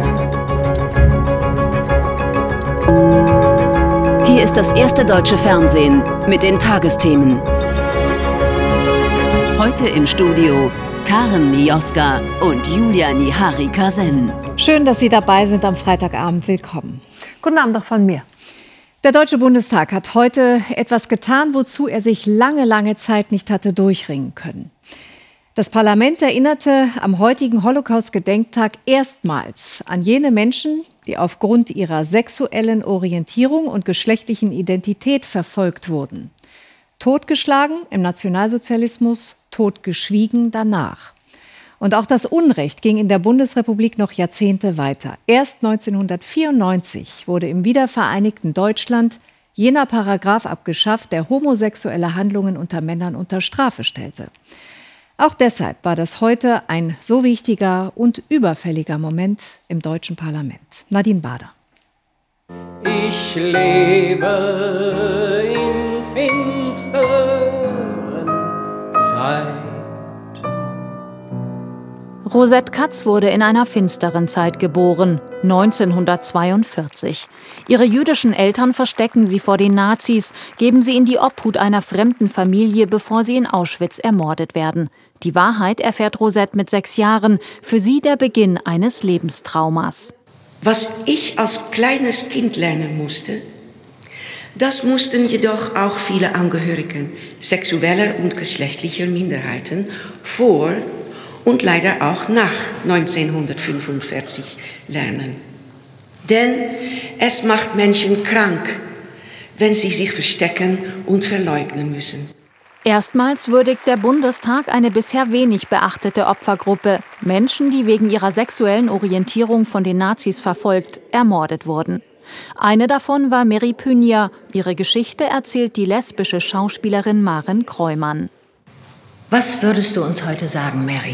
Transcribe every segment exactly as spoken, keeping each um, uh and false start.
Hier ist das erste deutsche Fernsehen mit den Tagesthemen. Heute im Studio Karen Mioska und Julia Niharika-Sen. Schön, dass Sie dabei sind am Freitagabend. Willkommen. Guten Abend auch von mir. Der Deutsche Bundestag hat heute etwas getan, wozu er sich lange, lange Zeit nicht hatte durchringen können. Das Parlament erinnerte am heutigen Holocaust-Gedenktag erstmals an jene Menschen, die aufgrund ihrer sexuellen Orientierung und geschlechtlichen Identität verfolgt wurden. Totgeschlagen im Nationalsozialismus, totgeschwiegen danach. Und auch das Unrecht ging in der Bundesrepublik noch Jahrzehnte weiter. Erst neunzehnhundertvierundneunzig wurde im wiedervereinigten Deutschland jener Paragraph abgeschafft, der homosexuelle Handlungen unter Männern unter Strafe stellte. Auch deshalb war das heute ein so wichtiger und überfälliger Moment im deutschen Parlament. Nadine Bader. Ich lebe in finsteren Zeiten. Rosette Katz wurde in einer finsteren Zeit geboren, neunzehnhundertzweiundvierzig. Ihre jüdischen Eltern verstecken sie vor den Nazis, geben sie in die Obhut einer fremden Familie, bevor sie in Auschwitz ermordet werden. Die Wahrheit erfährt Rosette mit sechs Jahren, für sie der Beginn eines Lebenstraumas. Was ich als kleines Kind lernen musste, das mussten jedoch auch viele Angehörige sexueller und geschlechtlicher Minderheiten vor und leider auch nach neunzehnhundertfünfundvierzig lernen. Denn es macht Menschen krank, wenn sie sich verstecken und verleugnen müssen. Erstmals würdigt der Bundestag eine bisher wenig beachtete Opfergruppe. Menschen, die wegen ihrer sexuellen Orientierung von den Nazis verfolgt, ermordet wurden. Eine davon war Mary Pynja. Ihre Geschichte erzählt die lesbische Schauspielerin Maren Kreumann. Was würdest du uns heute sagen, Mary?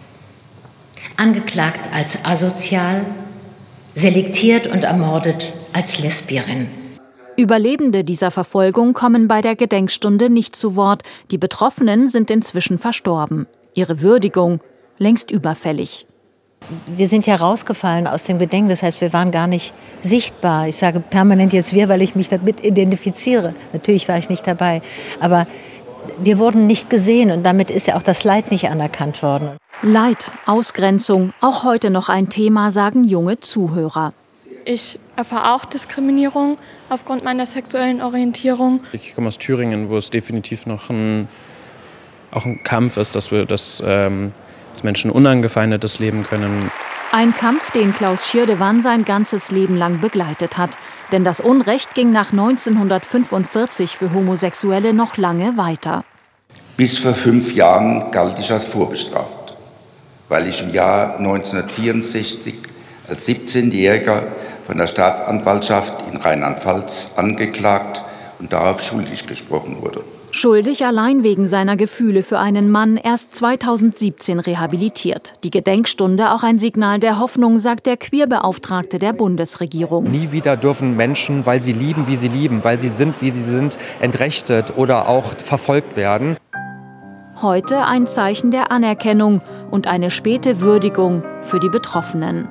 Angeklagt als asozial, selektiert und ermordet als Lesbierin. Überlebende dieser Verfolgung kommen bei der Gedenkstunde nicht zu Wort. Die Betroffenen sind inzwischen verstorben. Ihre Würdigung längst überfällig. Wir sind ja rausgefallen aus dem Gedenken, das heißt, wir waren gar nicht sichtbar. Ich sage permanent jetzt wir, weil ich mich damit identifiziere. Natürlich war ich nicht dabei, aber wir wurden nicht gesehen und damit ist ja auch das Leid nicht anerkannt worden. Leid, Ausgrenzung, auch heute noch ein Thema, sagen junge Zuhörer. Ich erfahre auch Diskriminierung aufgrund meiner sexuellen Orientierung. Ich komme aus Thüringen, wo es definitiv noch ein, auch ein Kampf ist, dass wir das, ähm, dass Menschen unangefeindetes leben können. Ein Kampf, den Klaus Schirdewan sein ganzes Leben lang begleitet hat. Denn das Unrecht ging nach neunzehnhundertfünfundvierzig für Homosexuelle noch lange weiter. Bis vor fünf Jahren galt ich als vorbestraft, weil ich im Jahr neunzehnhundertvierundsechzig als siebzehnjähriger von der Staatsanwaltschaft in Rheinland-Pfalz angeklagt und darauf schuldig gesprochen wurde. Schuldig allein wegen seiner Gefühle für einen Mann, erst zweitausendsiebzehn rehabilitiert. Die Gedenkstunde auch ein Signal der Hoffnung, sagt der Queerbeauftragte der Bundesregierung. Nie wieder dürfen Menschen, weil sie lieben, wie sie lieben, weil sie sind, wie sie sind, entrechtet oder auch verfolgt werden. Heute ein Zeichen der Anerkennung und eine späte Würdigung für die Betroffenen.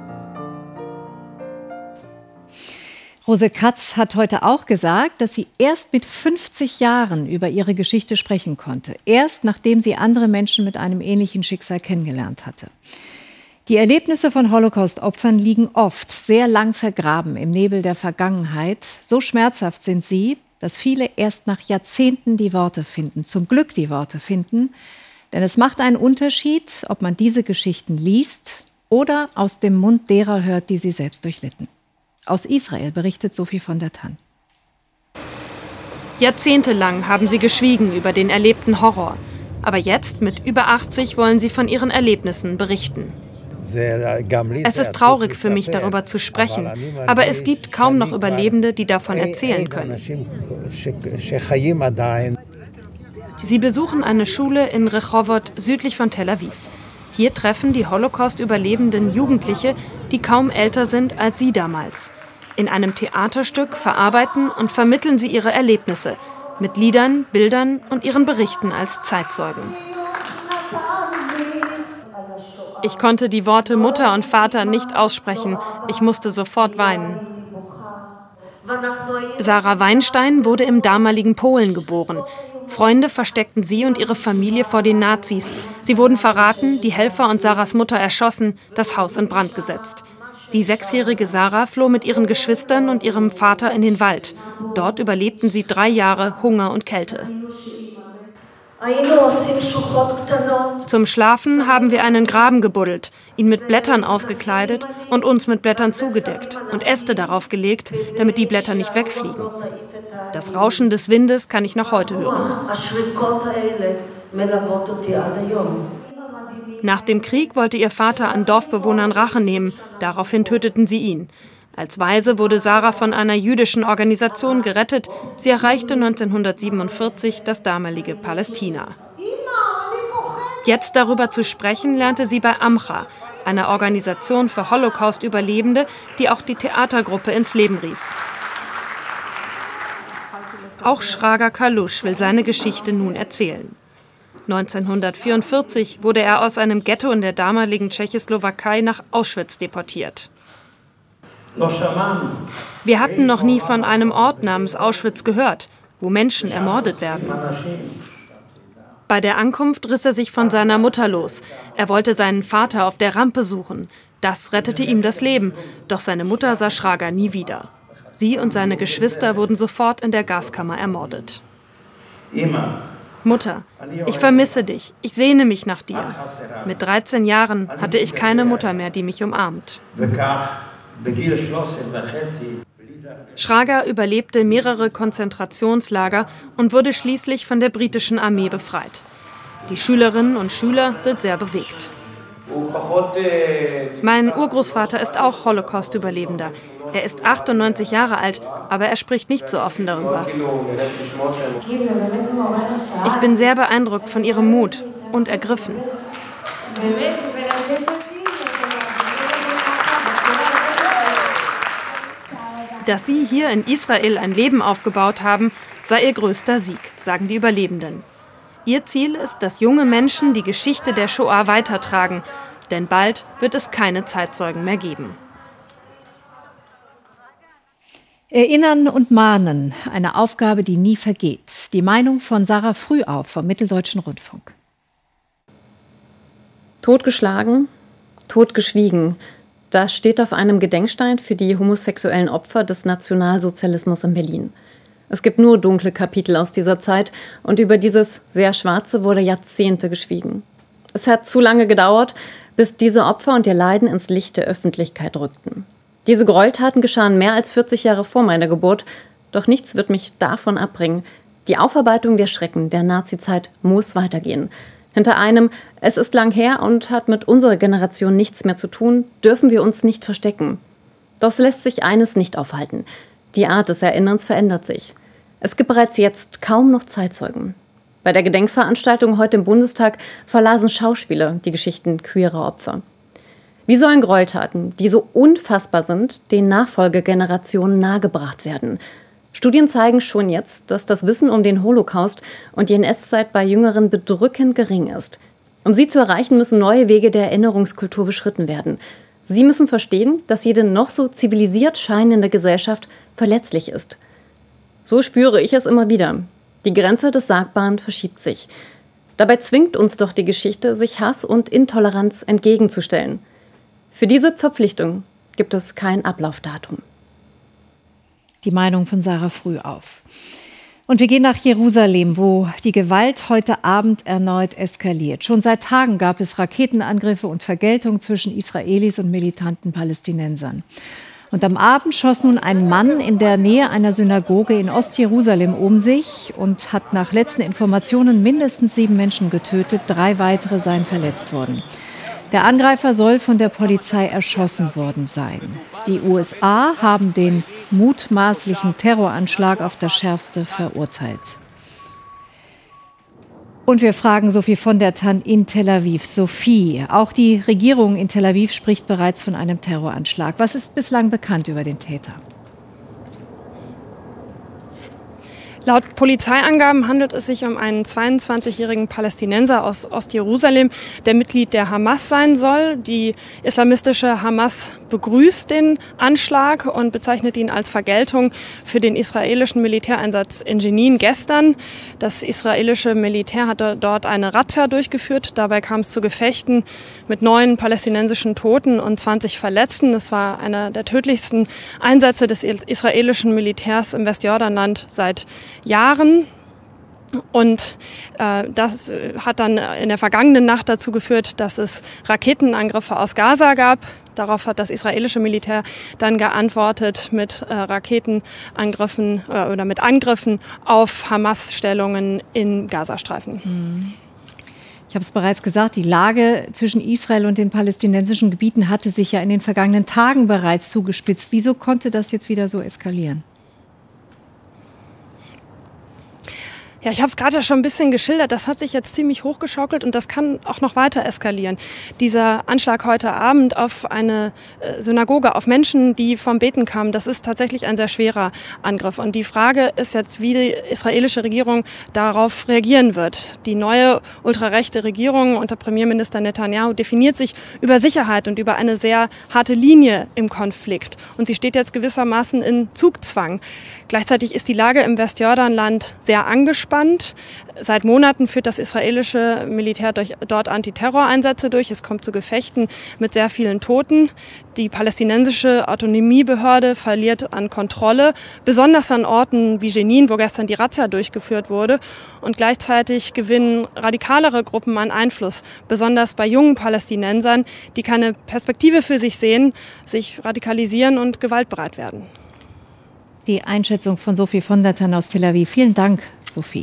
Rosette Katz hat heute auch gesagt, dass sie erst mit fünfzig Jahren über ihre Geschichte sprechen konnte. Erst nachdem sie andere Menschen mit einem ähnlichen Schicksal kennengelernt hatte. Die Erlebnisse von Holocaust-Opfern liegen oft sehr lang vergraben im Nebel der Vergangenheit. So schmerzhaft sind sie, dass viele erst nach Jahrzehnten die Worte finden, zum Glück die Worte finden. Denn es macht einen Unterschied, ob man diese Geschichten liest oder aus dem Mund derer hört, die sie selbst durchlitten. Aus Israel berichtet Sophie von der Tann. Jahrzehntelang haben sie geschwiegen über den erlebten Horror. Aber jetzt, mit über achtzig, wollen sie von ihren Erlebnissen berichten. Es ist traurig für mich, darüber zu sprechen, aber es gibt kaum noch Überlebende, die davon erzählen können. Sie besuchen eine Schule in Rehovot, südlich von Tel Aviv. Hier treffen die Holocaust-Überlebenden Jugendliche, die kaum älter sind als sie damals. In einem Theaterstück verarbeiten und vermitteln sie ihre Erlebnisse mit Liedern, Bildern und ihren Berichten als Zeitzeugen. Ich konnte die Worte Mutter und Vater nicht aussprechen. Ich musste sofort weinen. Sarah Weinstein wurde im damaligen Polen geboren. Freunde versteckten sie und ihre Familie vor den Nazis. Sie wurden verraten, die Helfer und Sarahs Mutter erschossen, das Haus in Brand gesetzt. Die sechsjährige Sarah floh mit ihren Geschwistern und ihrem Vater in den Wald. Dort überlebten sie drei Jahre Hunger und Kälte. Zum Schlafen haben wir einen Graben gebuddelt, ihn mit Blättern ausgekleidet und uns mit Blättern zugedeckt und Äste darauf gelegt, damit die Blätter nicht wegfliegen. Das Rauschen des Windes kann ich noch heute hören. Nach dem Krieg wollte ihr Vater an Dorfbewohnern Rache nehmen, daraufhin töteten sie ihn. Als Waise wurde Sarah von einer jüdischen Organisation gerettet. Sie erreichte neunzehnhundertsiebenundvierzig das damalige Palästina. Jetzt darüber zu sprechen, lernte sie bei Amcha, einer Organisation für Holocaust-Überlebende, die auch die Theatergruppe ins Leben rief. Auch Schraga Kalusch will seine Geschichte nun erzählen. neunzehnhundertvierundvierzig wurde er aus einem Ghetto in der damaligen Tschechoslowakei nach Auschwitz deportiert. Wir hatten noch nie von einem Ort namens Auschwitz gehört, wo Menschen ermordet werden. Bei der Ankunft riss er sich von seiner Mutter los. Er wollte seinen Vater auf der Rampe suchen. Das rettete ihm das Leben, doch seine Mutter sah Schraga nie wieder. Sie und seine Geschwister wurden sofort in der Gaskammer ermordet. Mutter, ich vermisse dich, ich sehne mich nach dir. Mit dreizehn Jahren hatte ich keine Mutter mehr, die mich umarmt. Schraga überlebte mehrere Konzentrationslager und wurde schließlich von der britischen Armee befreit. Die Schülerinnen und Schüler sind sehr bewegt. Mein Urgroßvater ist auch Holocaust-Überlebender. Er ist achtundneunzig Jahre alt, aber er spricht nicht so offen darüber. Ich bin sehr beeindruckt von ihrem Mut und ergriffen. Dass sie hier in Israel ein Leben aufgebaut haben, sei ihr größter Sieg, sagen die Überlebenden. Ihr Ziel ist, dass junge Menschen die Geschichte der Shoah weitertragen, denn bald wird es keine Zeitzeugen mehr geben. Erinnern und mahnen, eine Aufgabe, die nie vergeht. Die Meinung von Sarah Frühauf vom Mitteldeutschen Rundfunk. Totgeschlagen, totgeschwiegen. Das steht auf einem Gedenkstein für die homosexuellen Opfer des Nationalsozialismus in Berlin. Es gibt nur dunkle Kapitel aus dieser Zeit und über dieses sehr Schwarze wurde Jahrzehnte geschwiegen. Es hat zu lange gedauert, bis diese Opfer und ihr Leiden ins Licht der Öffentlichkeit rückten. Diese Gräueltaten geschahen mehr als vierzig Jahre vor meiner Geburt, doch nichts wird mich davon abbringen. Die Aufarbeitung der Schrecken der Nazizeit muss weitergehen. Hinter einem „Es ist lang her und hat mit unserer Generation nichts mehr zu tun" dürfen wir uns nicht verstecken. Doch es lässt sich eines nicht aufhalten: Die Art des Erinnerns verändert sich. Es gibt bereits jetzt kaum noch Zeitzeugen. Bei der Gedenkveranstaltung heute im Bundestag verlasen Schauspieler die Geschichten queerer Opfer. Wie sollen Gräueltaten, die so unfassbar sind, den Nachfolgegenerationen nahegebracht werden? Studien zeigen schon jetzt, dass das Wissen um den Holocaust und die N S-Zeit bei Jüngeren bedrückend gering ist. Um sie zu erreichen, müssen neue Wege der Erinnerungskultur beschritten werden. Sie müssen verstehen, dass jede noch so zivilisiert scheinende Gesellschaft verletzlich ist. So spüre ich es immer wieder. Die Grenze des Sagbaren verschiebt sich. Dabei zwingt uns doch die Geschichte, sich Hass und Intoleranz entgegenzustellen. Für diese Verpflichtung gibt es kein Ablaufdatum. Die Meinung von Sarah Frühauf. Und wir gehen nach Jerusalem, wo die Gewalt heute Abend erneut eskaliert. Schon seit Tagen gab es Raketenangriffe und Vergeltung zwischen Israelis und militanten Palästinensern. Und am Abend schoss nun ein Mann in der Nähe einer Synagoge in Ostjerusalem um sich und hat nach letzten Informationen mindestens sieben Menschen getötet. Drei weitere seien verletzt worden. Der Angreifer soll von der Polizei erschossen worden sein. Die U S A haben den mutmaßlichen Terroranschlag auf das Schärfste verurteilt. Und wir fragen Sophie von der Tann in Tel Aviv. Sophie, auch die Regierung in Tel Aviv spricht bereits von einem Terroranschlag. Was ist bislang bekannt über den Täter? Laut Polizeiangaben handelt es sich um einen zweiundzwanzigjährigen Palästinenser aus Ostjerusalem, der Mitglied der Hamas sein soll. Die islamistische Hamas begrüßt den Anschlag und bezeichnet ihn als Vergeltung für den israelischen Militäreinsatz in Jenin gestern. Das israelische Militär hatte dort eine Razzia durchgeführt. Dabei kam es zu Gefechten mit neun palästinensischen Toten und zwanzig Verletzten. Das war einer der tödlichsten Einsätze des israelischen Militärs im Westjordanland seit Jahren. Und äh, das hat dann in der vergangenen Nacht dazu geführt, dass es Raketenangriffe aus Gaza gab. Darauf hat das israelische Militär dann geantwortet mit äh, Raketenangriffen äh, oder mit Angriffen auf Hamas-Stellungen im Gazastreifen. Ich habe es bereits gesagt, die Lage zwischen Israel und den palästinensischen Gebieten hatte sich ja in den vergangenen Tagen bereits zugespitzt. Wieso konnte das jetzt wieder so eskalieren? Ja, ich habe es gerade ja schon ein bisschen geschildert. Das hat sich jetzt ziemlich hochgeschaukelt und das kann auch noch weiter eskalieren. Dieser Anschlag heute Abend auf eine äh, Synagoge, auf Menschen, die vom Beten kamen, das ist tatsächlich ein sehr schwerer Angriff. Und die Frage ist jetzt, wie die israelische Regierung darauf reagieren wird. Die neue ultrarechte Regierung unter Premierminister Netanyahu definiert sich über Sicherheit und über eine sehr harte Linie im Konflikt. Und sie steht jetzt gewissermaßen in Zugzwang. Gleichzeitig ist die Lage im Westjordanland sehr angespannt. Seit Monaten führt das israelische Militär durch, dort Antiterroreinsätze durch. Es kommt zu Gefechten mit sehr vielen Toten. Die palästinensische Autonomiebehörde verliert an Kontrolle, besonders an Orten wie Jenin, wo gestern die Razzia durchgeführt wurde. Und gleichzeitig gewinnen radikalere Gruppen an Einfluss, besonders bei jungen Palästinensern, die keine Perspektive für sich sehen, sich radikalisieren und gewaltbereit werden. Die Einschätzung von Sophie von der Tann aus Tel Aviv. Vielen Dank, Sophie.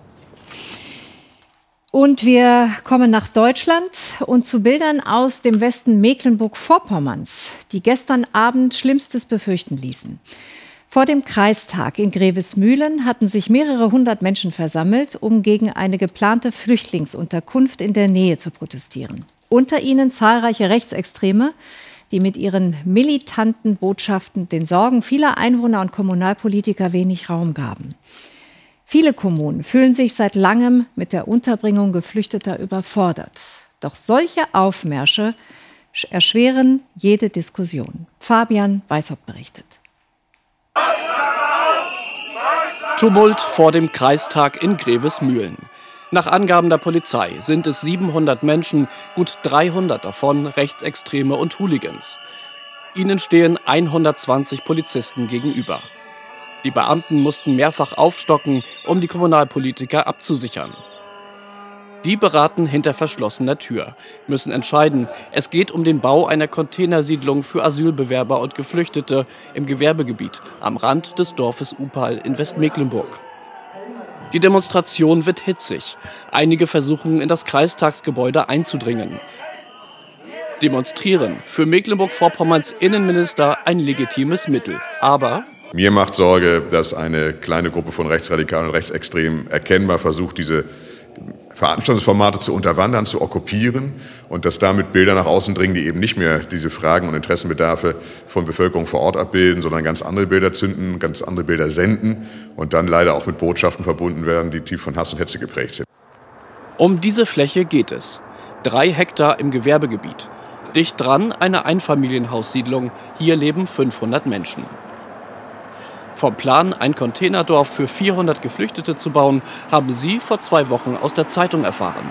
Und wir kommen nach Deutschland und zu Bildern aus dem Westen Mecklenburg-Vorpommerns, die gestern Abend Schlimmstes befürchten ließen. Vor dem Kreistag in Grevesmühlen hatten sich mehrere hundert Menschen versammelt, um gegen eine geplante Flüchtlingsunterkunft in der Nähe zu protestieren. Unter ihnen zahlreiche Rechtsextreme, die mit ihren militanten Botschaften den Sorgen vieler Einwohner und Kommunalpolitiker wenig Raum gaben. Viele Kommunen fühlen sich seit langem mit der Unterbringung Geflüchteter überfordert. Doch solche Aufmärsche erschweren jede Diskussion. Fabian Weishaupt berichtet. Tumult vor dem Kreistag in Grevesmühlen. Nach Angaben der Polizei sind es siebenhundert Menschen, gut dreihundert davon Rechtsextreme und Hooligans. Ihnen stehen hundertzwanzig Polizisten gegenüber. Die Beamten mussten mehrfach aufstocken, um die Kommunalpolitiker abzusichern. Die beraten hinter verschlossener Tür, müssen entscheiden, es geht um den Bau einer Containersiedlung für Asylbewerber und Geflüchtete im Gewerbegebiet am Rand des Dorfes Upal in Westmecklenburg. Die Demonstration wird hitzig. Einige versuchen, in das Kreistagsgebäude einzudringen. Demonstrieren, für Mecklenburg-Vorpommerns Innenminister ein legitimes Mittel. Aber mir macht Sorge, dass eine kleine Gruppe von Rechtsradikalen und Rechtsextremen erkennbar versucht, diese Veranstaltungsformate zu unterwandern, zu okkupieren und dass damit Bilder nach außen dringen, die eben nicht mehr diese Fragen und Interessenbedarfe von Bevölkerung vor Ort abbilden, sondern ganz andere Bilder zünden, ganz andere Bilder senden und dann leider auch mit Botschaften verbunden werden, die tief von Hass und Hetze geprägt sind. Um diese Fläche geht es. Drei Hektar im Gewerbegebiet. Dicht dran eine Einfamilienhaussiedlung. Hier leben fünfhundert Menschen. Vom Plan, ein Containerdorf für vierhundert Geflüchtete zu bauen, haben sie vor zwei Wochen aus der Zeitung erfahren.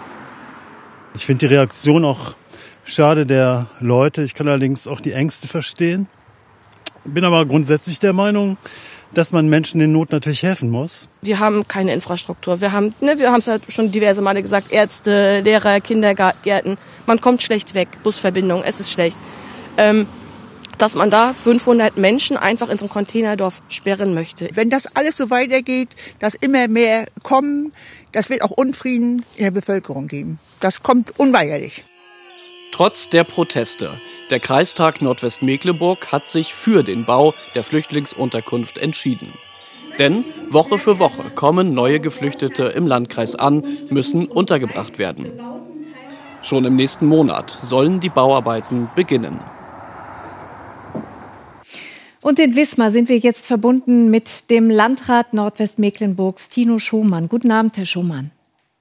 Ich finde die Reaktion auch schade der Leute. Ich kann allerdings auch die Ängste verstehen. Bin aber grundsätzlich der Meinung, dass man Menschen in Not natürlich helfen muss. Wir haben keine Infrastruktur. Wir haben, ne, wir haben es halt schon diverse Male gesagt, Ärzte, Lehrer, Kindergärten. Man kommt schlecht weg, Busverbindung, es ist schlecht. Ähm, dass man da fünfhundert Menschen einfach in so ein Containerdorf sperren möchte. Wenn das alles so weitergeht, dass immer mehr kommen, das wird auch Unfrieden in der Bevölkerung geben. Das kommt unweigerlich. Trotz der Proteste, der Kreistag Nordwestmecklenburg hat sich für den Bau der Flüchtlingsunterkunft entschieden. Denn Woche für Woche kommen neue Geflüchtete im Landkreis an, müssen untergebracht werden. Schon im nächsten Monat sollen die Bauarbeiten beginnen. Und in Wismar sind wir jetzt verbunden mit dem Landrat Nordwestmecklenburgs, Tino Schomann. Guten Abend, Herr Schomann.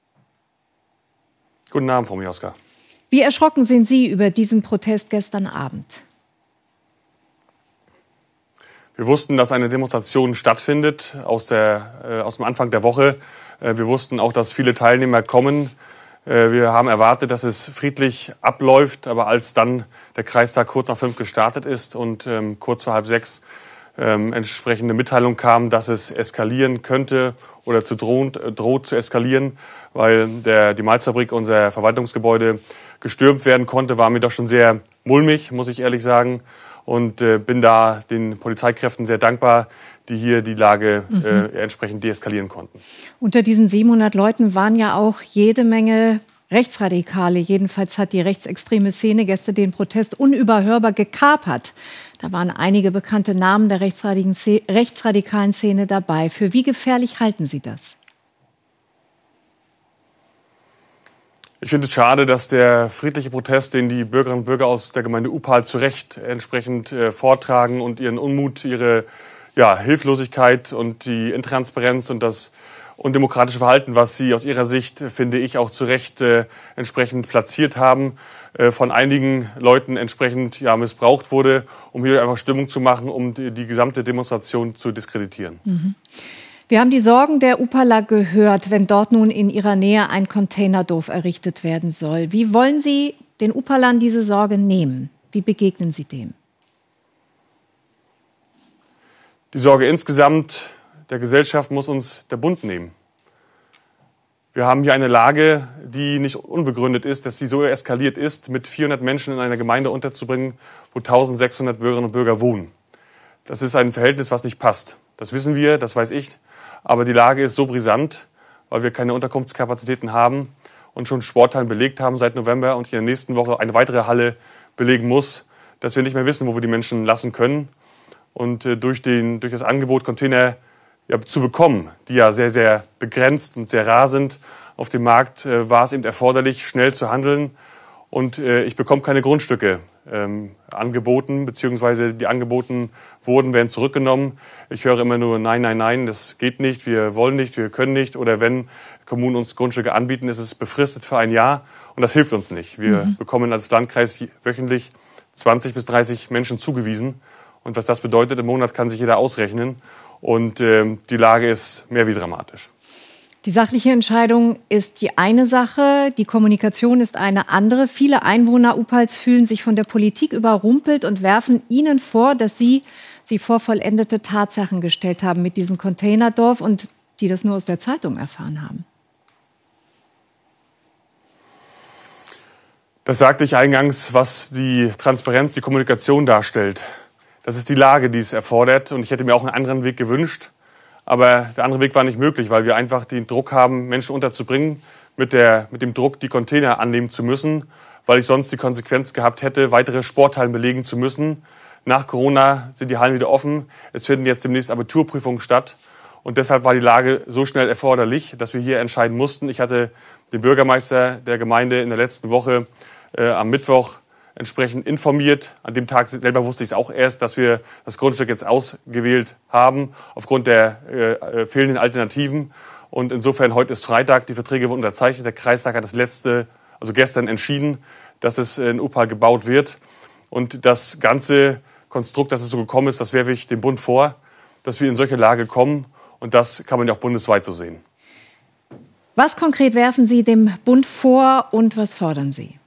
Guten Abend, Frau Mioska. Wie erschrocken sind Sie über diesen Protest gestern Abend? Wir wussten, dass eine Demonstration stattfindet aus, der, äh, aus dem Anfang der Woche. Äh, wir wussten auch, dass viele Teilnehmer kommen. Äh, wir haben erwartet, dass es friedlich abläuft. Aber als dann der Kreistag kurz nach fünf gestartet ist und ähm, kurz vor halb sechs ähm, entsprechende Mitteilung kam, dass es eskalieren könnte oder zu droht, äh, droht zu eskalieren, weil der, die Malzfabrik, unser Verwaltungsgebäude, gestürmt werden konnte, war mir doch schon sehr mulmig, muss ich ehrlich sagen. Und äh, bin da den Polizeikräften sehr dankbar, die hier die Lage mhm. äh, entsprechend deeskalieren konnten. Unter diesen siebenhundert Leuten waren ja auch jede Menge Rechtsradikale. Jedenfalls hat die rechtsextreme Szene gestern den Protest unüberhörbar gekapert. Da waren einige bekannte Namen der rechtsradikalen Szene dabei. Für wie gefährlich halten Sie das? Ich finde es schade, dass der friedliche Protest, den die Bürgerinnen und Bürger aus der Gemeinde Upal zu Recht entsprechend äh, vortragen und ihren Unmut, ihre ja, Hilflosigkeit und die Intransparenz und das undemokratische Verhalten, was sie aus ihrer Sicht, finde ich, auch zu Recht äh, entsprechend platziert haben, äh, von einigen Leuten entsprechend ja, missbraucht wurde, um hier einfach Stimmung zu machen, um die, die gesamte Demonstration zu diskreditieren. Mhm. Wir haben die Sorgen der Upaler gehört, wenn dort nun in ihrer Nähe ein Containerdorf errichtet werden soll. Wie wollen Sie den Upalern diese Sorge nehmen? Wie begegnen Sie dem? Die Sorge insgesamt der Gesellschaft muss uns der Bund nehmen. Wir haben hier eine Lage, die nicht unbegründet ist, dass sie so eskaliert ist, mit vierhundert Menschen in einer Gemeinde unterzubringen, wo eintausendsechshundert Bürgerinnen und Bürger wohnen. Das ist ein Verhältnis, was nicht passt. Das wissen wir, das weiß ich. Aber die Lage ist so brisant, weil wir keine Unterkunftskapazitäten haben und schon Sporthallen belegt haben seit November und in der nächsten Woche eine weitere Halle belegen muss, dass wir nicht mehr wissen, wo wir die Menschen lassen können. Und äh, durch, den, durch das Angebot, Container ja, zu bekommen, die ja sehr, sehr begrenzt und sehr rar sind auf dem Markt, äh, war es eben erforderlich, schnell zu handeln. Und äh, ich bekomme keine Grundstücke ähm, angeboten, beziehungsweise die angeboten wurden, werden zurückgenommen. Ich höre immer nur, nein, nein, nein, das geht nicht, wir wollen nicht, wir können nicht. Oder wenn Kommunen uns Grundstücke anbieten, ist es befristet für ein Jahr. Und das hilft uns nicht. Wir mhm. bekommen als Landkreis wöchentlich zwanzig bis dreißig Menschen zugewiesen. Und was das bedeutet im Monat, kann sich jeder ausrechnen. Und äh, die Lage ist mehr wie dramatisch. Die sachliche Entscheidung ist die eine Sache, die Kommunikation ist eine andere. Viele Einwohner Upals fühlen sich von der Politik überrumpelt und werfen Ihnen vor, dass Sie sie vor vollendete Tatsachen gestellt haben mit diesem Containerdorf und die das nur aus der Zeitung erfahren haben. Das sagte ich eingangs, was die Transparenz, die Kommunikation darstellt. Das ist die Lage, die es erfordert. Und ich hätte mir auch einen anderen Weg gewünscht. Aber der andere Weg war nicht möglich, weil wir einfach den Druck haben, Menschen unterzubringen, mit, der, mit dem Druck, die Container annehmen zu müssen, weil ich sonst die Konsequenz gehabt hätte, weitere Sporthallen belegen zu müssen. Nach Corona sind die Hallen wieder offen. Es finden jetzt demnächst Abiturprüfungen statt. Und deshalb war die Lage so schnell erforderlich, dass wir hier entscheiden mussten. Ich hatte den Bürgermeister der Gemeinde in der letzten Woche äh, am Mittwoch entsprechend informiert. An dem Tag selber wusste ich es auch erst, dass wir das Grundstück jetzt ausgewählt haben, aufgrund der äh, fehlenden Alternativen. Und insofern, heute ist Freitag, die Verträge wurden unterzeichnet. Der Kreistag hat das letzte, also gestern entschieden, dass es in Upal gebaut wird. Und das ganze Konstrukt, dass es so gekommen ist, das werfe ich dem Bund vor, dass wir in solche Lage kommen. Und das kann man ja auch bundesweit so sehen. Was konkret werfen Sie dem Bund vor und was fordern Sie?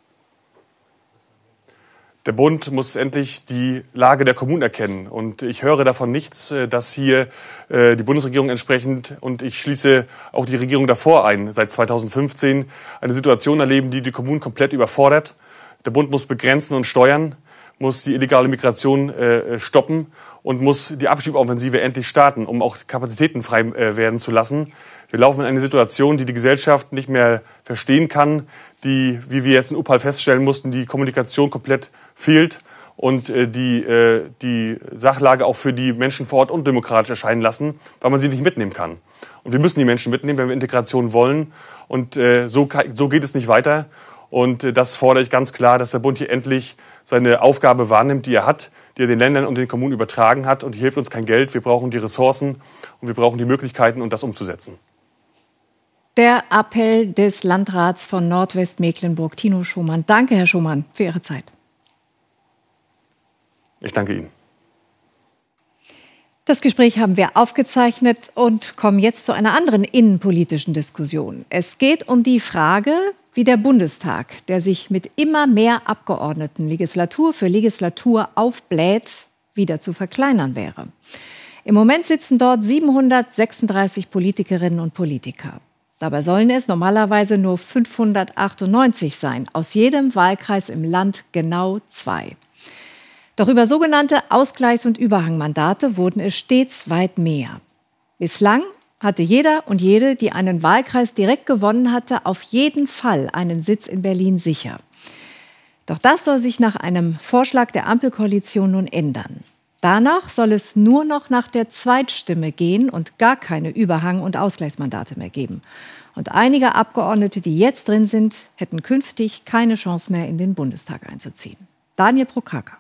Der Bund muss endlich die Lage der Kommunen erkennen. Und ich höre davon nichts, dass hier die Bundesregierung entsprechend, und ich schließe auch die Regierung davor ein, seit zweitausendfünfzehn, eine Situation erleben, die die Kommunen komplett überfordert. Der Bund muss begrenzen und steuern, muss die illegale Migration stoppen und muss die Abschiebeoffensive endlich starten, um auch Kapazitäten frei werden zu lassen. Wir laufen in eine Situation, die die Gesellschaft nicht mehr verstehen kann, die, wie wir jetzt in Upal feststellen mussten, die Kommunikation komplett fehlt und äh, die, äh, die Sachlage auch für die Menschen vor Ort undemokratisch erscheinen lassen, weil man sie nicht mitnehmen kann. Und wir müssen die Menschen mitnehmen, wenn wir Integration wollen. Und äh, so, so geht es nicht weiter. Und äh, das fordere ich ganz klar, dass der Bund hier endlich seine Aufgabe wahrnimmt, die er hat, die er den Ländern und den Kommunen übertragen hat. Und hier hilft uns kein Geld. Wir brauchen die Ressourcen und wir brauchen die Möglichkeiten, um das umzusetzen. Der Appell des Landrats von Nordwestmecklenburg, Tino Schumann. Danke, Herr Schumann, für Ihre Zeit. Ich danke Ihnen. Das Gespräch haben wir aufgezeichnet und kommen jetzt zu einer anderen innenpolitischen Diskussion. Es geht um die Frage, wie der Bundestag, der sich mit immer mehr Abgeordneten Legislatur für Legislatur aufbläht, wieder zu verkleinern wäre. Im Moment sitzen dort siebenhundertsechsunddreißig Politikerinnen und Politiker. Dabei sollen es normalerweise nur fünfhundertachtundneunzig sein, aus jedem Wahlkreis im Land genau zwei. Doch über sogenannte Ausgleichs- und Überhangmandate wurden es stets weit mehr. Bislang hatte jeder und jede, die einen Wahlkreis direkt gewonnen hatte, auf jeden Fall einen Sitz in Berlin sicher. Doch das soll sich nach einem Vorschlag der Ampelkoalition nun ändern. Danach soll es nur noch nach der Zweitstimme gehen und gar keine Überhang- und Ausgleichsmandate mehr geben. Und einige Abgeordnete, die jetzt drin sind, hätten künftig keine Chance mehr, in den Bundestag einzuziehen. Daniel Prokaka.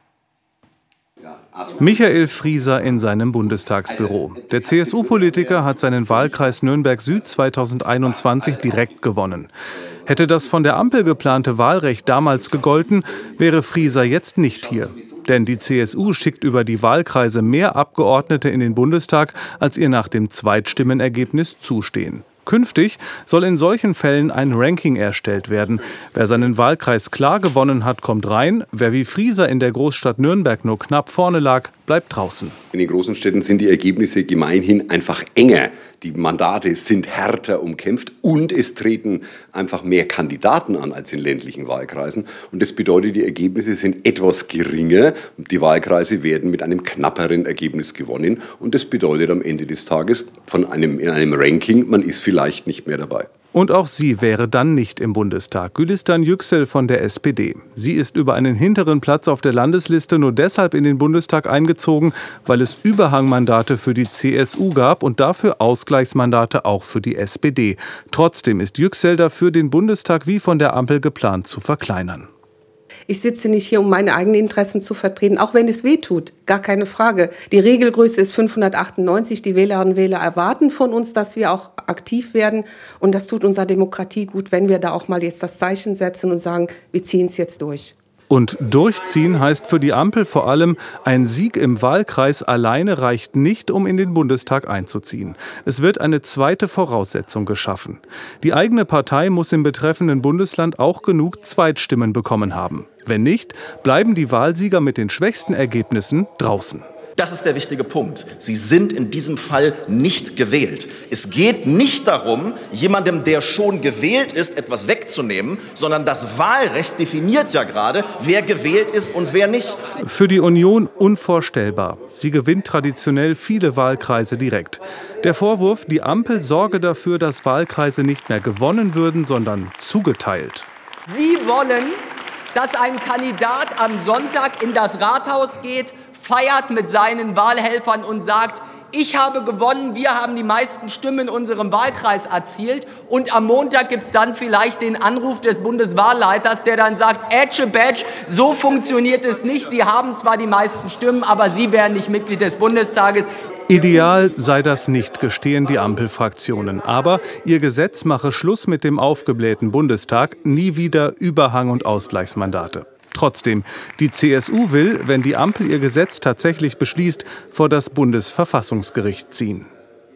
Michael Frieser in seinem Bundestagsbüro. Der C S U-Politiker hat seinen Wahlkreis Nürnberg-Süd zweitausendeinundzwanzig direkt gewonnen. Hätte das von der Ampel geplante Wahlrecht damals gegolten, wäre Frieser jetzt nicht hier. Denn die C S U schickt über die Wahlkreise mehr Abgeordnete in den Bundestag, als ihr nach dem Zweitstimmenergebnis zustehen. Künftig soll in solchen Fällen ein Ranking erstellt werden. Wer seinen Wahlkreis klar gewonnen hat, kommt rein. Wer wie Frieser in der Großstadt Nürnberg nur knapp vorne lag, bleibt draußen. In den großen Städten sind die Ergebnisse gemeinhin einfach enger. Die Mandate sind härter umkämpft und es treten einfach mehr Kandidaten an als in ländlichen Wahlkreisen. Und das bedeutet, die Ergebnisse sind etwas geringer und die Wahlkreise werden mit einem knapperen Ergebnis gewonnen. Und das bedeutet am Ende des Tages von einem, in einem Ranking, man ist vielleicht nicht mehr dabei. Und auch sie wäre dann nicht im Bundestag. Gülistan Yüksel von der S P D. Sie ist über einen hinteren Platz auf der Landesliste nur deshalb in den Bundestag eingezogen, weil es Überhangmandate für die C S U gab und dafür Ausgleichsmandate auch für die S P D. Trotzdem ist Yüksel dafür, den Bundestag wie von der Ampel geplant zu verkleinern. Ich sitze nicht hier, um meine eigenen Interessen zu vertreten, auch wenn es weh tut, gar keine Frage. Die Regelgröße ist fünfhundertachtundneunzig. Die Wählerinnen und Wähler erwarten von uns, dass wir auch aktiv werden. Und das tut unserer Demokratie gut, wenn wir da auch mal jetzt das Zeichen setzen und sagen, wir ziehen es jetzt durch. Und durchziehen heißt für die Ampel vor allem, ein Sieg im Wahlkreis alleine reicht nicht, um in den Bundestag einzuziehen. Es wird eine zweite Voraussetzung geschaffen. Die eigene Partei muss im betreffenden Bundesland auch genug Zweitstimmen bekommen haben. Wenn nicht, bleiben die Wahlsieger mit den schwächsten Ergebnissen draußen. Das ist der wichtige Punkt. Sie sind in diesem Fall nicht gewählt. Es geht nicht darum, jemandem, der schon gewählt ist, etwas wegzunehmen, sondern das Wahlrecht definiert ja gerade, wer gewählt ist und wer nicht. Für die Union unvorstellbar. Sie gewinnt traditionell viele Wahlkreise direkt. Der Vorwurf, die Ampel sorge dafür, dass Wahlkreise nicht mehr gewonnen würden, sondern zugeteilt. Sie wollen, dass ein Kandidat am Sonntag in das Rathaus geht, feiert mit seinen Wahlhelfern und sagt, ich habe gewonnen, wir haben die meisten Stimmen in unserem Wahlkreis erzielt. Und am Montag gibt es dann vielleicht den Anruf des Bundeswahlleiters, der dann sagt, Ätsche Badge, so funktioniert es nicht. Sie haben zwar die meisten Stimmen, aber Sie werden nicht Mitglied des Bundestages. Ideal sei das nicht, gestehen die Ampelfraktionen. Aber ihr Gesetz mache Schluss mit dem aufgeblähten Bundestag, nie wieder Überhang- und Ausgleichsmandate. Trotzdem, die C S U will, wenn die Ampel ihr Gesetz tatsächlich beschließt, vor das Bundesverfassungsgericht ziehen.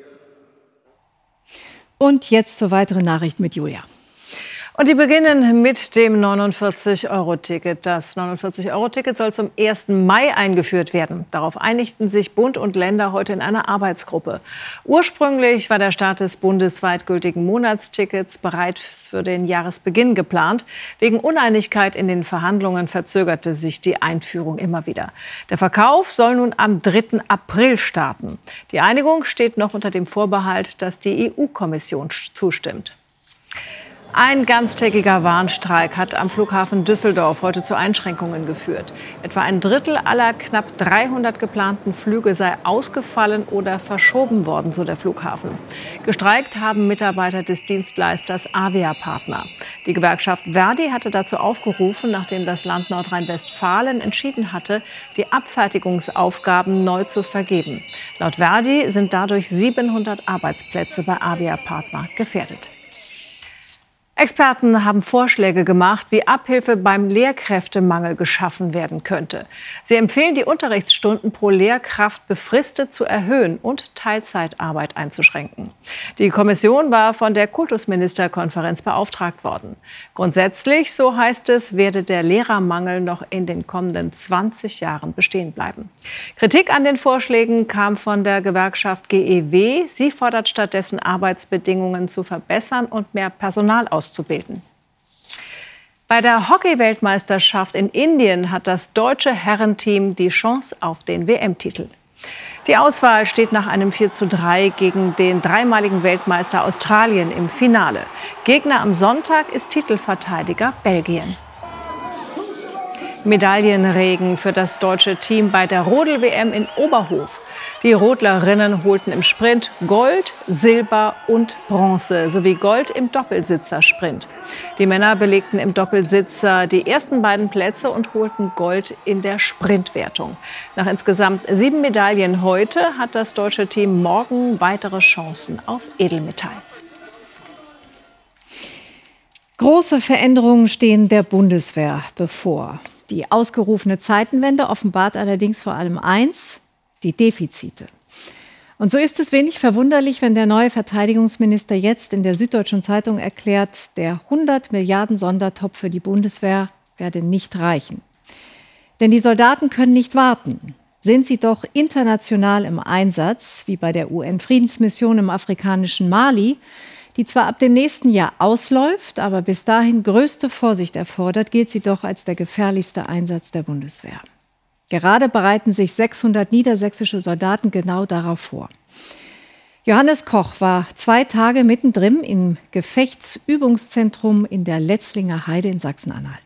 Und jetzt zur weiteren Nachricht mit Julia. Und die beginnen mit dem neunundvierzig Euro Ticket. Das neunundvierzig Euro Ticket soll zum ersten Mai eingeführt werden. Darauf einigten sich Bund und Länder heute in einer Arbeitsgruppe. Ursprünglich war der Start des bundesweit gültigen Monatstickets bereits für den Jahresbeginn geplant. Wegen Uneinigkeit in den Verhandlungen verzögerte sich die Einführung immer wieder. Der Verkauf soll nun am dritten April starten. Die Einigung steht noch unter dem Vorbehalt, dass die E U-Kommission zustimmt. Ein ganztägiger Warnstreik hat am Flughafen Düsseldorf heute zu Einschränkungen geführt. Etwa ein Drittel aller knapp dreihundert geplanten Flüge sei ausgefallen oder verschoben worden, so der Flughafen. Gestreikt haben Mitarbeiter des Dienstleisters Avia-Partner. Die Gewerkschaft Verdi hatte dazu aufgerufen, nachdem das Land Nordrhein-Westfalen entschieden hatte, die Abfertigungsaufgaben neu zu vergeben. Laut Verdi sind dadurch siebenhundert Arbeitsplätze bei Avia-Partner gefährdet. Experten haben Vorschläge gemacht, wie Abhilfe beim Lehrkräftemangel geschaffen werden könnte. Sie empfehlen, die Unterrichtsstunden pro Lehrkraft befristet zu erhöhen und Teilzeitarbeit einzuschränken. Die Kommission war von der Kultusministerkonferenz beauftragt worden. Grundsätzlich, so heißt es, werde der Lehrermangel noch in den kommenden zwanzig Jahren bestehen bleiben. Kritik an den Vorschlägen kam von der Gewerkschaft G E W. Sie fordert stattdessen, Arbeitsbedingungen zu verbessern und mehr Personal auszubilden. Auszubilden. Bei der Hockey-Weltmeisterschaft in Indien hat das deutsche Herrenteam die Chance auf den W M-Titel. Die Auswahl steht nach einem vier zu drei gegen den dreimaligen Weltmeister Australien im Finale. Gegner am Sonntag ist Titelverteidiger Belgien. Medaillenregen für das deutsche Team bei der Rodel-W M in Oberhof. Die Rodlerinnen holten im Sprint Gold, Silber und Bronze sowie Gold im Doppelsitzer-Sprint. Die Männer belegten im Doppelsitzer die ersten beiden Plätze und holten Gold in der Sprintwertung. Nach insgesamt sieben Medaillen heute hat das deutsche Team morgen weitere Chancen auf Edelmetall. Große Veränderungen stehen der Bundeswehr bevor. Die ausgerufene Zeitenwende offenbart allerdings vor allem eins: die Defizite. Und so ist es wenig verwunderlich, wenn der neue Verteidigungsminister jetzt in der Süddeutschen Zeitung erklärt, der hundert Milliarden Sondertopf für die Bundeswehr werde nicht reichen. Denn die Soldaten können nicht warten. Sind sie doch international im Einsatz, wie bei der U N-Friedensmission im afrikanischen Mali, die zwar ab dem nächsten Jahr ausläuft, aber bis dahin größte Vorsicht erfordert, gilt sie doch als der gefährlichste Einsatz der Bundeswehr. Gerade bereiten sich sechshundert niedersächsische Soldaten genau darauf vor. Johannes Koch war zwei Tage mittendrin im Gefechtsübungszentrum in der Letzlinger Heide in Sachsen-Anhalt.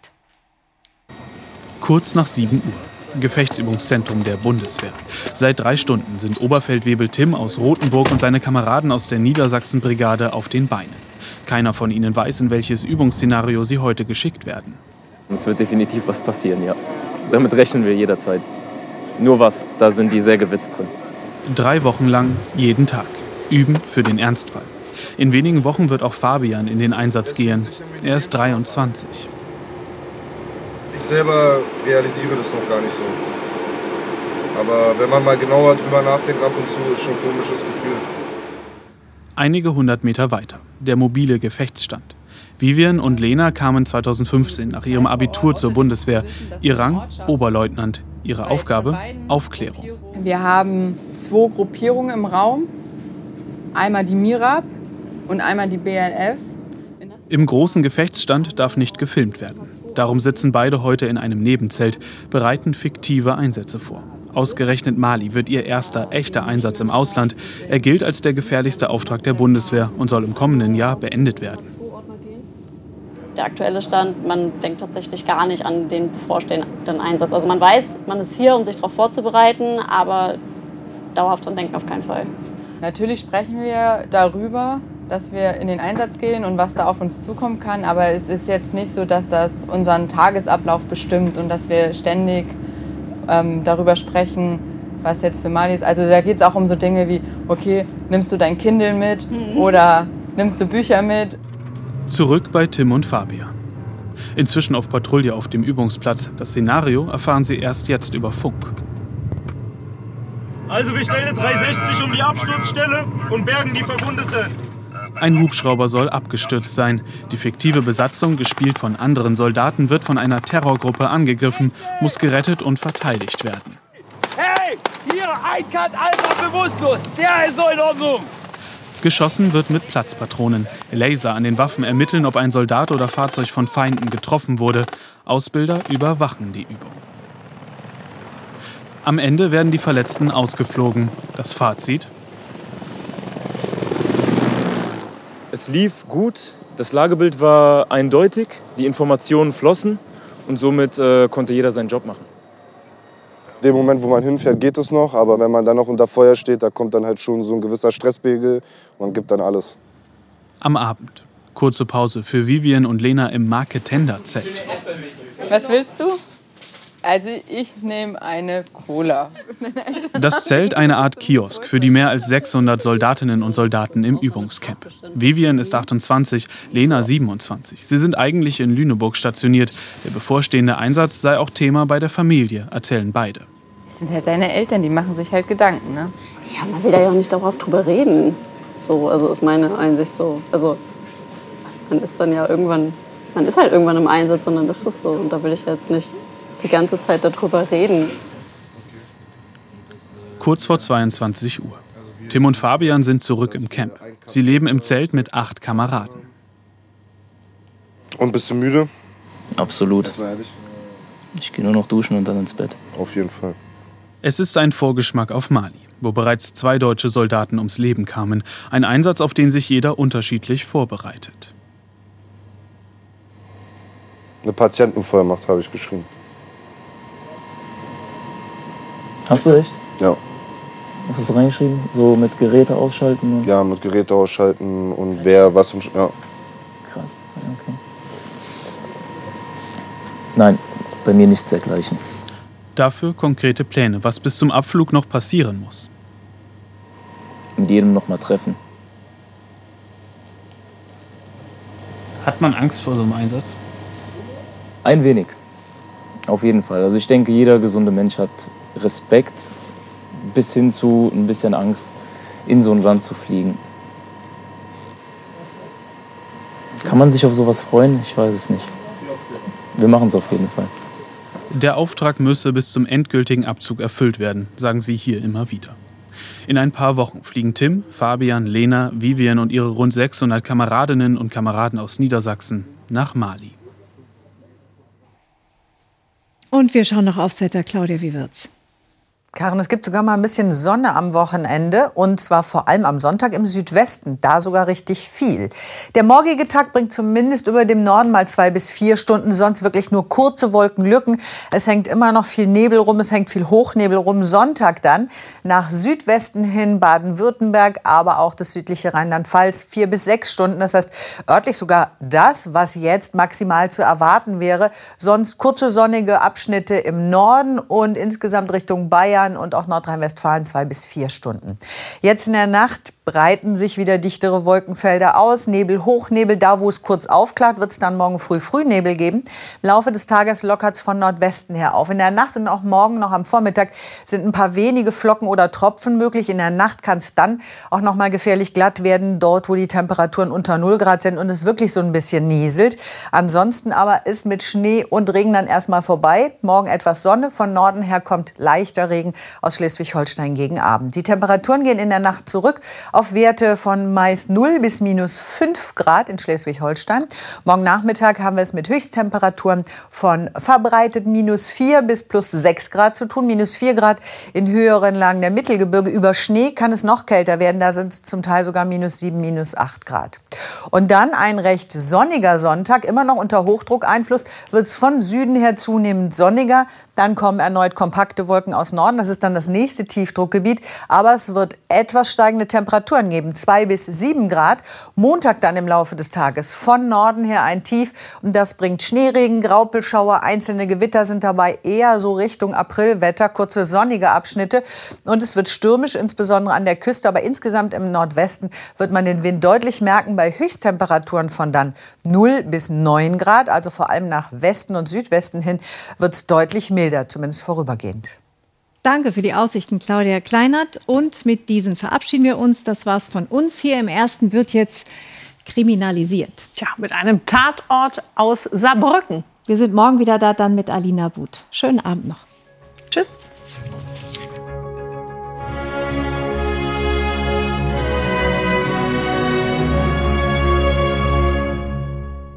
Kurz nach sieben Uhr. Gefechtsübungszentrum der Bundeswehr. Seit drei Stunden sind Oberfeldwebel Tim aus Rothenburg und seine Kameraden aus der Niedersachsen-Brigade auf den Beinen. Keiner von ihnen weiß, in welches Übungsszenario sie heute geschickt werden. Es wird definitiv was passieren, ja. Damit rechnen wir jederzeit. Nur was, da sind die sehr gewitzt drin. Drei Wochen lang, jeden Tag. Üben für den Ernstfall. In wenigen Wochen wird auch Fabian in den Einsatz gehen. Er ist dreiundzwanzig. Ich selber realisiere das noch gar nicht so. Aber wenn man mal genauer drüber nachdenkt, ab und zu, ist schon ein komisches Gefühl. Einige hundert Meter weiter, der mobile Gefechtsstand. Vivian und Lena kamen zweitausendfünfzehn nach ihrem Abitur zur Bundeswehr. Ihr Rang Oberleutnant, ihre Aufgabe Aufklärung. Wir haben zwei Gruppierungen im Raum. Einmal die MIRAB und einmal die B L F. Im großen Gefechtsstand darf nicht gefilmt werden. Darum sitzen beide heute in einem Nebenzelt, bereiten fiktive Einsätze vor. Ausgerechnet Mali wird ihr erster echter Einsatz im Ausland. Er gilt als der gefährlichste Auftrag der Bundeswehr und soll im kommenden Jahr beendet werden. Der aktuelle Stand, man denkt tatsächlich gar nicht an den bevorstehenden Einsatz. Also man weiß, man ist hier, um sich darauf vorzubereiten, aber dauerhaft dran denken auf keinen Fall. Natürlich sprechen wir darüber, dass wir in den Einsatz gehen und was da auf uns zukommen kann. Aber es ist jetzt nicht so, dass das unseren Tagesablauf bestimmt und dass wir ständig ähm, darüber sprechen, was jetzt für Mali ist. Also da geht es auch um so Dinge wie, okay, nimmst du dein Kindle mit oder nimmst du Bücher mit? Zurück bei Tim und Fabian. Inzwischen auf Patrouille auf dem Übungsplatz. Das Szenario erfahren sie erst jetzt über Funk. Also wir stellen dreihundertsechzig um die Absturzstelle und bergen die Verwundeten. Ein Hubschrauber soll abgestürzt sein. Die fiktive Besatzung, gespielt von anderen Soldaten, wird von einer Terrorgruppe angegriffen, muss gerettet und verteidigt werden. Hey, hier, ein Cut Alpha bewusstlos. Der ist so in Ordnung. Geschossen wird mit Platzpatronen. Laser an den Waffen ermitteln, ob ein Soldat oder Fahrzeug von Feinden getroffen wurde. Ausbilder überwachen die Übung. Am Ende werden die Verletzten ausgeflogen. Das Fazit? Es lief gut. Das Lagebild war eindeutig, die Informationen flossen und somit äh, konnte jeder seinen Job machen. In dem Moment, wo man hinfährt, geht es noch, aber wenn man dann noch unter Feuer steht, da kommt dann halt schon so ein gewisser Stresspegel und man gibt dann alles. Am Abend. Kurze Pause für Vivian und Lena im Marketender-Zelt. Was willst du? Also ich nehme eine Cola. Das Zelt eine Art Kiosk für die mehr als sechshundert Soldatinnen und Soldaten im Übungscamp. Vivian ist achtundzwanzig, Lena siebenundzwanzig. Sie sind eigentlich in Lüneburg stationiert. Der bevorstehende Einsatz sei auch Thema bei der Familie, erzählen beide. Das sind halt deine Eltern, die machen sich halt Gedanken, ne? Ja, man will da ja auch nicht dauerhaft drüber reden. So, also ist meine Einsicht so. Also man ist dann ja irgendwann, man ist halt irgendwann im Einsatz und dann ist das so. Und da will ich jetzt nicht die ganze Zeit darüber reden. Kurz vor zweiundzwanzig Uhr. Tim und Fabian sind zurück im Camp. Sie leben im Zelt mit acht Kameraden. Und bist du müde? Absolut. Ich gehe nur noch duschen und dann ins Bett. Auf jeden Fall. Es ist ein Vorgeschmack auf Mali, wo bereits zwei deutsche Soldaten ums Leben kamen. Ein Einsatz, auf den sich jeder unterschiedlich vorbereitet. Eine Patientenvollmacht habe ich geschrieben. Hast du echt? Ja. Was hast du reingeschrieben? So mit Geräte ausschalten? Und ja, mit Geräte ausschalten und wer was im... Sch ja. Krass, okay. Nein, bei mir nichts dergleichen. Dafür konkrete Pläne, was bis zum Abflug noch passieren muss. Mit jedem noch mal treffen. Hat man Angst vor so einem Einsatz? Ein wenig. Auf jeden Fall. Also ich denke, jeder gesunde Mensch hat Respekt bis hin zu ein bisschen Angst, in so ein Land zu fliegen. Kann man sich auf sowas freuen? Ich weiß es nicht. Wir machen es auf jeden Fall. Der Auftrag müsse bis zum endgültigen Abzug erfüllt werden, sagen sie hier immer wieder. In ein paar Wochen fliegen Tim, Fabian, Lena, Vivian und ihre rund sechshundert Kameradinnen und Kameraden aus Niedersachsen nach Mali. Und wir schauen noch aufs Wetter. Claudia, wie wird's? Karin, es gibt sogar mal ein bisschen Sonne am Wochenende und zwar vor allem am Sonntag im Südwesten, da sogar richtig viel. Der morgige Tag bringt zumindest über dem Norden mal zwei bis vier Stunden, sonst wirklich nur kurze Wolkenlücken. Es hängt immer noch viel Nebel rum, es hängt viel Hochnebel rum. Sonntag dann nach Südwesten hin Baden-Württemberg, aber auch das südliche Rheinland-Pfalz, vier bis sechs Stunden. Das heißt örtlich sogar das, was jetzt maximal zu erwarten wäre. Sonst kurze sonnige Abschnitte im Norden und insgesamt Richtung Bayern und auch Nordrhein-Westfalen zwei bis vier Stunden. Jetzt in der Nacht breiten sich wieder dichtere Wolkenfelder aus. Nebel, Hochnebel. Da, wo es kurz aufklart, wird es dann morgen früh Frühnebel geben. Im Laufe des Tages lockert es von Nordwesten her auf. In der Nacht und auch morgen noch am Vormittag sind ein paar wenige Flocken oder Tropfen möglich. In der Nacht kann es dann auch noch mal gefährlich glatt werden, dort, wo die Temperaturen unter null Grad sind und es wirklich so ein bisschen nieselt. Ansonsten aber ist mit Schnee und Regen dann erstmal vorbei. Morgen etwas Sonne. Von Norden her kommt leichter Regen aus Schleswig-Holstein gegen Abend. Die Temperaturen gehen in der Nacht zurück auf Werte von meist null bis minus fünf Grad in Schleswig-Holstein. Morgen Nachmittag haben wir es mit Höchsttemperaturen von verbreitet minus vier bis plus sechs Grad zu tun. Minus vier Grad in höheren Lagen der Mittelgebirge. Über Schnee kann es noch kälter werden. Da sind es zum Teil sogar minus sieben, minus acht Grad. Und dann ein recht sonniger Sonntag. Immer noch unter Hochdruckeinfluss wird es von Süden her zunehmend sonniger. Dann kommen erneut kompakte Wolken aus Norden. Das ist dann das nächste Tiefdruckgebiet. Aber es wird etwas steigende Temperaturen geben. zwei bis sieben Grad. Montag dann im Laufe des Tages von Norden her ein Tief. Und das bringt Schneeregen, Graupelschauer. Einzelne Gewitter sind dabei eher so Richtung Aprilwetter. Kurze sonnige Abschnitte. Und es wird stürmisch, insbesondere an der Küste. Aber insgesamt im Nordwesten wird man den Wind deutlich merken. Bei Höchsttemperaturen von dann null bis neun Grad. Also vor allem nach Westen und Südwesten hin wird es deutlich milder, zumindest vorübergehend. Danke für die Aussichten, Claudia Kleinert. Und mit diesen verabschieden wir uns. Das war's von uns. Hier im Ersten wird jetzt kriminalisiert. Tja, mit einem Tatort aus Saarbrücken. Wir sind morgen wieder da, dann mit Alina But. Schönen Abend noch. Tschüss.